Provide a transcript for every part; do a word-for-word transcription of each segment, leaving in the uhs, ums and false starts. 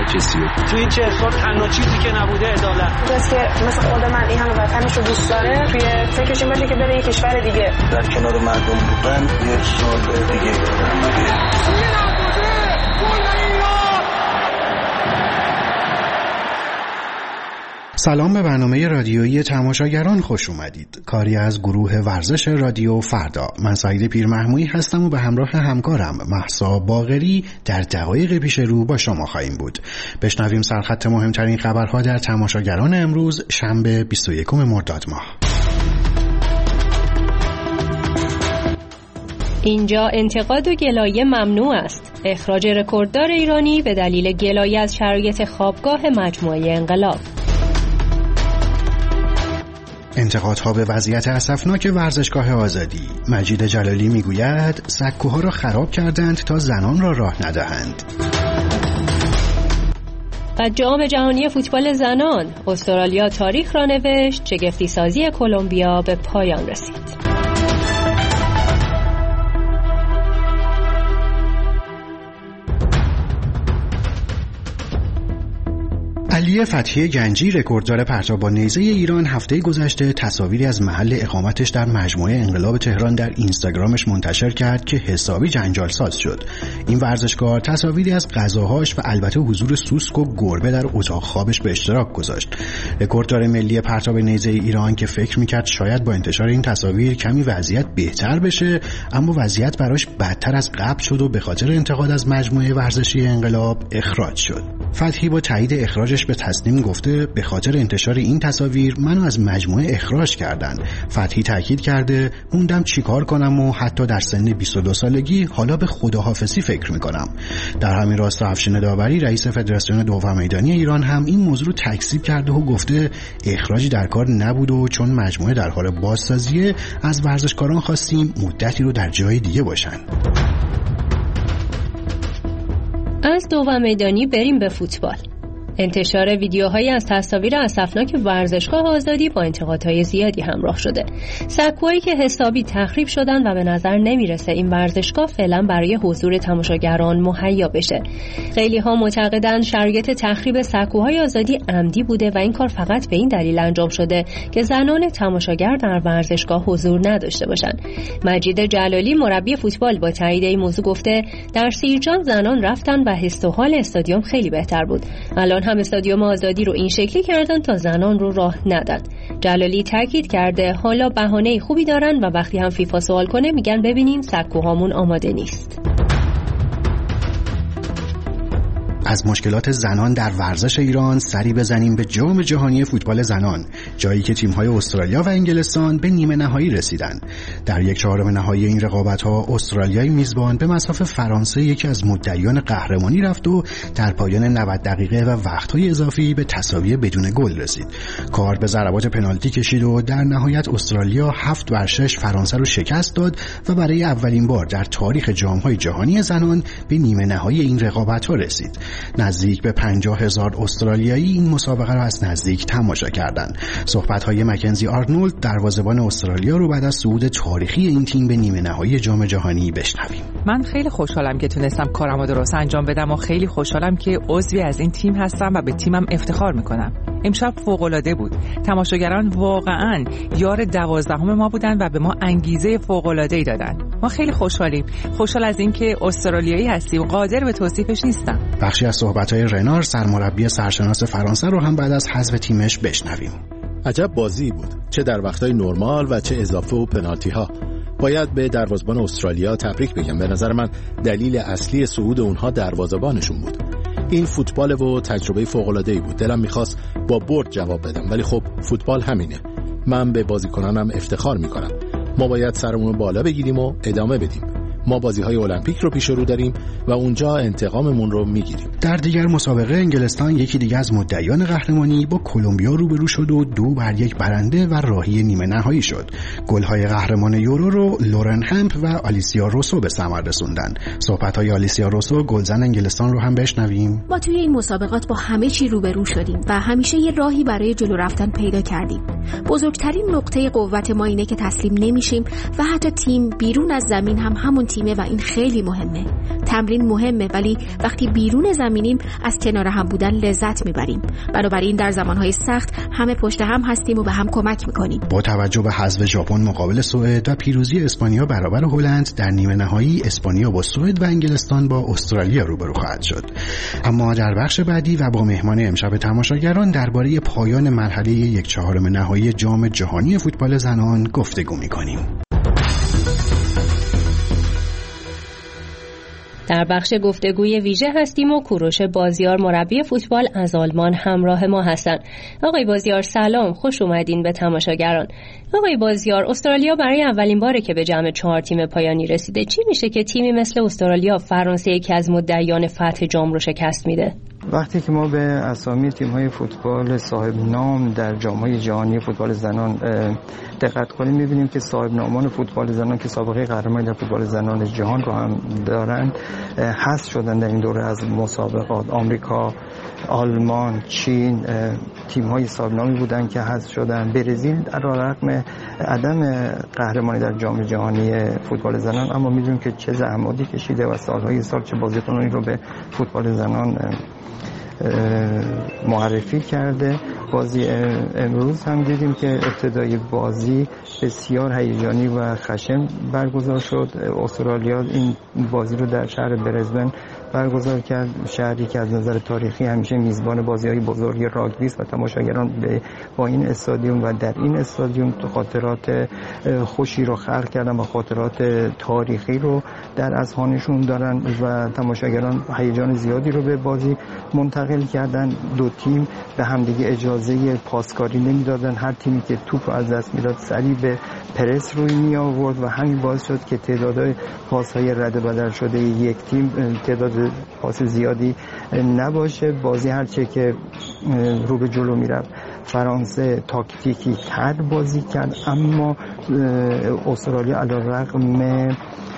کسی رو. تو این چهل سال تنها چیزی که نبوده عدالت. کسی که مثل خود من این همه وطنش رو دوست داره توی فکرش این باشه که بره یه کشور دیگه در کنار مردم بودن یه سال دیگه سلام به برنامه رادیویی تماشاگران خوش اومدید. کاری از گروه ورزش رادیو فردا. من سعید پیرمحمودی هستم و به همراه همکارم مهسا باقری در دقایق پیش رو با شما خواهیم بود. بشنویم سرخط مهمترین خبرها در تماشاگران امروز شنبه بیست و یکم مرداد ماه. اینجا انتقاد و گلایه ممنوع است. اخراج رکورددار ایرانی به دلیل گلایه از شرایط خوابگاه مجموعه انقلاب. انتقادها به وضعیت اسفناک ورزشگاه آزادی. مجید جلالی میگوید سکوها را خراب کردند تا زنان را راه ندهند. و جام جهانی فوتبال زنان، استرالیا تاریخ را نوشت، شگفتی سازی کلمبیا به پایان رسید. علی فتحی گنجی رکورددار پرتاب با نیزه ایران هفته گذشته تصاویری از محل اقامتش در مجموعه انقلاب تهران در اینستاگرامش منتشر کرد که حسابی جنجال ساز شد. این ورزشکار تصاویری از غذاهاش و البته حضور سوسک و گربه در اتاق خوابش به اشتراک گذاشت. رکورددار ملی پرتاب نیزه ایران که فکر میکرد شاید با انتشار این تصاویر کمی وضعیت بهتر بشه، اما وضعیت براش بدتر از قبل شد و به خاطر انتقاد از مجموعه ورزشی انقلاب اخراج شد. فتحی با تایید اخراجش به تصنیم گفته به خاطر انتشار این تصاویر منو از مجموعه اخراج کردن. فتحی تاکید کرده موندم چیکار کنم و حتی در سن بیست و دو سالگی حالا به خداحافظی فکر میکنم. در همین راستا افشین داوری رئیس فدراسیون دوم میدانی ایران هم این موضوع رو تکذیب کرده و گفته اخراجی در کار نبود و چون مجموعه در حال بازسازی از ورزشکاران خواستیم مدتی رو در جای دیگه باشن. از دوم میدانی بریم به فوتبال. انتشار ویدیوهایی از تصاویر اسفناک ورزشگاه آزادی با انتقادهای زیادی همراه شده. سکوهایی که حسابی تخریب شدن و به نظر نمیرسه این ورزشگاه فعلا برای حضور تماشاگران مهیا بشه. خیلی ها معتقدند شرایط تخریب سکوهای آزادی عمدی بوده و این کار فقط به این دلیل انجام شده که زنان تماشاگر در ورزشگاه حضور نداشته باشند. مجید جلالی مربی فوتبال با تایید این موضوع گفته در سیرجان زنان رفتن و حس و حال استادیوم خیلی بهتر بود. الان هم استادیوم آزادی رو این شکلی کردن تا زنان رو راه ندن. جلالی تاکید کرده حالا بهانه خوبی دارن و وقتی هم فیفا سوال کنه میگن ببینین سکوهامون آماده نیست. از مشکلات زنان در ورزش ایران سری بزنیم به جام جهانی فوتبال زنان، جایی که تیم‌های استرالیا و انگلستان به نیمه نهایی رسیدن. در یک چهارم نهایی این رقابت‌ها استرالیای میزبان به مصاف فرانسه یکی از مدعیان قهرمانی رفت و در پایان نود دقیقه و وقت‌های اضافی به تساوی بدون گل رسید. کار به ضربات پنالتی کشید و در نهایت استرالیا هفت بر شش فرانسه رو شکست داد و برای اولین بار در تاریخ جام‌های جهانی زنان به نیمه نهایی این رقابت‌ها رسید. نزدیک به پنجاه هزار استرالیایی این مسابقه را از نزدیک تماشا کردند. صحبت‌های مکنزی آرنولد دروازه‌بان استرالیا رو بعد از صعود تاریخی این تیم به نیمه نهایی جام جهانی بشنویم. من خیلی خوشحالم که تونستم کارمو درست انجام بدم و خیلی خوشحالم که عضوی از این تیم هستم و به تیمم افتخار میکنم. امشب فوق‌العاده بود. تماشاگران واقعاً یار دوازدهم ما بودن و به ما انگیزه فوق‌العاده‌ای دادن. ما خیلی خوشحالیم. خوشحال از اینکه استرالیایی هستیم. قادر به توصیفش نیستم. بخشی از صحبت‌های رنار سرمربی سرشناس فرانسه رو هم بعد از حذف تیمش بشنویم. عجب بازی بود، چه در وقت‌های نرمال و چه اضافه و پنالتی‌ها. باید به دروازه‌بان استرالیا تبریک بگم. به نظر من دلیل اصلی صعود اونها دروازه‌بانشون بود. این فوتبال و تجربه فوق‌العاده‌ای بود. دلم می‌خواست با برد جواب بدم، ولی خب فوتبال همینه. من به بازیکنانم افتخار می‌کنم. ما باید سرمون رو بالا بگیریم و ادامه بدیم. ما بازی‌های المپیک رو پیش رو داریم و اونجا انتقاممون رو میگیریم. در دیگر مسابقه انگلستان یکی دیگه از مدعیان قهرمانی با کلمبیا روبرو شد و دو بر یک برنده و راهی نیمه نهایی شد. گل‌های قهرمان یورو رو لورن همپ و آلیسیا روسو به ثمر رسوندن. صحبت‌های آلیسیا روسو گلزن انگلستان رو هم بشنویم. ما توی این مسابقات با همه چی روبرو شدیم و همیشه یه راهی برای جلو رفتن پیدا کردیم. بزرگترین نقطه قوت ما اینه که تسلیم نمیشیم و حتی تیم بیرون از زمین هم همون تیمه و این خیلی مهمه. تمرین مهمه، ولی وقتی بیرون زمینیم از کنار هم بودن لذت میبریم. بنابراین در زمانهای سخت همه پشت هم هستیم و به هم کمک میکنیم. با توجه به حذف ژاپن مقابل سوئد و پیروزی اسپانیا برابر هلند در نیمه نهایی، اسپانیا با سوئد و انگلستان با استرالیا روبرو خواهد شد. اما در بخش بعدی و با مهمان امشب تماشاگران درباره پایان مرحله یک چهارم نهایی جام جهانی فوتبال زنان گفتگو می‌کنیم. در بخش گفتگوی ویژه هستیم و کوروش بازیار مربی فوتبال از آلمان همراه ما هستند. آقای بازیار سلام، خوش اومدین به تماشاگران. آقای بازیار، استرالیا برای اولین باره که به جمع چهار تیم پایانی رسیده، چی میشه که تیمی مثل استرالیا فرانسه یکی از مدعیان فتح جام رو شکست میده؟ وقتی که ما به اسامی تیم‌های فوتبال صاحب نام در جام‌های جهانی فوتبال زنان دقت کنیم، می‌بینیم که صاحب نامان فوتبال زنان که سابقه قهرمانی در فوتبال زنان جهان رو هم دارن حذف شدن در این دوره از مسابقات. آمریکا، آلمان، چین تیم‌های صاحب نامی بودن که حذف شدن. برزیل علیرغم عدم قهرمانی در جام جهانی فوتبال زنان اما می‌دونیم که چه زحماتی کشیده و سال‌های سال چه بازیکنانی رو به فوتبال زنان معرفی کرده. بازی امروز هم دیدیم که ابتدای بازی بسیار هیجانی و خشن برگزار شد. استرالیا این بازی رو در شهر برزبن برگزار کرد، شهری که از نظر تاریخی همیشه میزبان بازی‌های بزرگ راگبی است و تماشاگران به با این استادیوم و در این استادیوم خاطرات خوشی رو خلق کردن و خاطرات تاریخی رو در اذهانشون دارن و تماشاگران هیجان زیادی رو به بازی منتقل کردن. دو تیم به همدیگه اجازه پاسکاری نمیدادن، هر تیمی که توپ از دست میداد سریع به پرس روی می آورد و همین باعث شد که تعداد پاس‌های رد بدل شده یک تیم تعداد پاس زیادی نباشه. بازی هرچه که رو به جلو میرفت فرانسه تاکتیکی تر بازی کرد، اما استرالیا علیرغم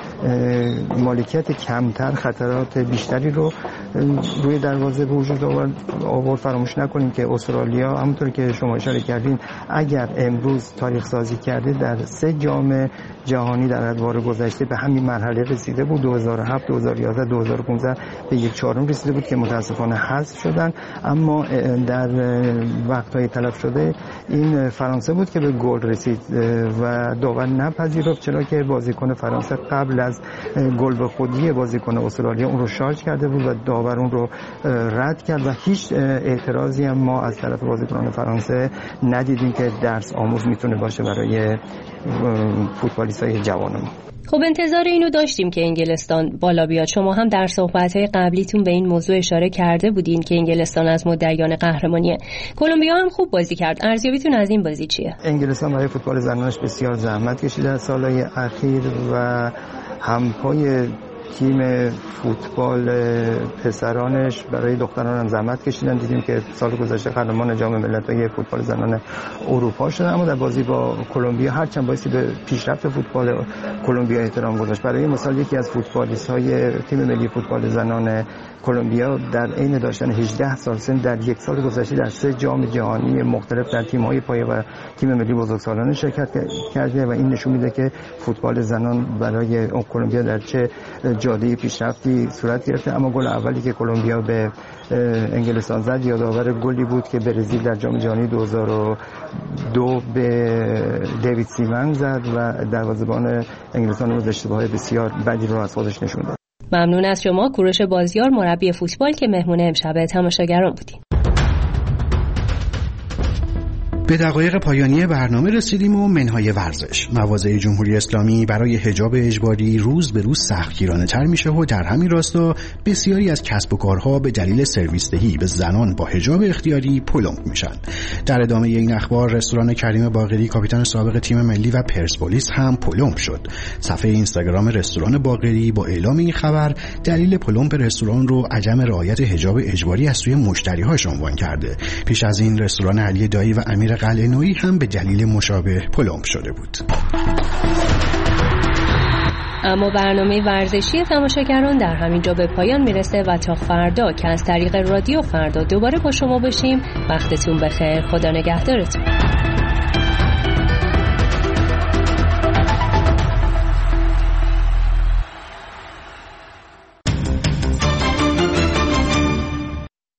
مالکیت کمتر خطرات بیشتری رو روی دروازه به وجود آورد. فراموش نکنیم که استرالیا همونطور که شما اشاره کردین اگر امروز تاریخ سازی کرده در سه جام جهانی در ادوار گذشته به همین مرحله رسیده بود. دو هزار و هفت، دو هزار و یازده، دو هزار و پانزده به یک چهارم رسیده بود که متاسفانه حذف شدن، اما در وقت‌های تلف شده این فرانسه بود که به گل رسید و داور نپذیرفت، چرا که بازیکن فرانسه قبل از گل به خودی بازیکن استرالیا اون رو شارژ کرده بود و داور اون رو رد کرد و هیچ اعتراضی هم ما از طرف بازیکنان فرانسه ندیدیم که درس آموز میتونه باشه برای فوتبالیست‌های جوانمون. خب انتظار اینو داشتیم که انگلستان بالا بیاد. شما هم در صحبت‌های قبلیتون به این موضوع اشاره کرده بودین که انگلستان از مدعیان قهرمانیه. کلمبیا هم خوب بازی کرد. ارزیابیتون از این بازی چیه؟ انگلستان برای فوتبال زنانش بسیار زحمت کشیده در سال‌های اخیر و همپای تیم فوتبال پسرانش برای دختران هم زحمت کشیدن. دیدیم که سال گذشته قهرمان جام ملت‌های فوتبال زنان اروپا شدن، اما در بازی با کلمبیا هرچند بایستی به پیشرفت فوتبال کلمبیا احترام گذاشت. برای مثال یکی از فوتبالیست‌های تیم ملی فوتبال زنان کلمبیا در عین داشتن هجده سال سن در یک سال گذشته در سه جام جهانی مختلف در تیم‌های پایه و تیم ملی بزرگسالان شرکت کرده و این نشون میده که فوتبال زنان برای کلمبیا در چه جاده پیشرفتی صورت گرفته. اما گل اولی که کلمبیا به انگلستان زد یادآور گلی بود که برزیل در جام جهانی دو هزار و دو به دیوید سیمن زد و دروازه‌بان انگلستان روز اشتباه بسیار بدی رو از خودش نشون داد. ممنون از شما کوروش بازیار مربی فوتبال که مهمون امشب تماشاگران بودیم. به دقایق پایانی برنامه رسیدیم و منهای ورزش. مواضع جمهوری اسلامی برای حجاب اجباری روز به روز سختگیرانه تر میشه و در همین راستا بسیاری از کسب و کارها به دلیل سرویس دهی به زنان با حجاب اختیاری پلمپ میشن. در ادامه این اخبار رستوران کریم باقری کاپیتان سابق تیم ملی و پرسپولیس هم پلمپ شد. صفحه اینستاگرام رستوران باقری با اعلام این خبر دلیل پلمپ رستوران رو عدم رعایت حجاب اجباری از سوی مشتری‌هاش عنوان کرده. پیش از این رستوران علی دایی و امیر قلعه‌نویی هم به دلیل مشابه پلمپ شده بود. اما برنامه ورزشی تماشاگران در همین جا به پایان میرسه و تا فردا که از طریق رادیو فردا دوباره با شما باشیم. وقتتون بخیر. خدا نگهدارتون.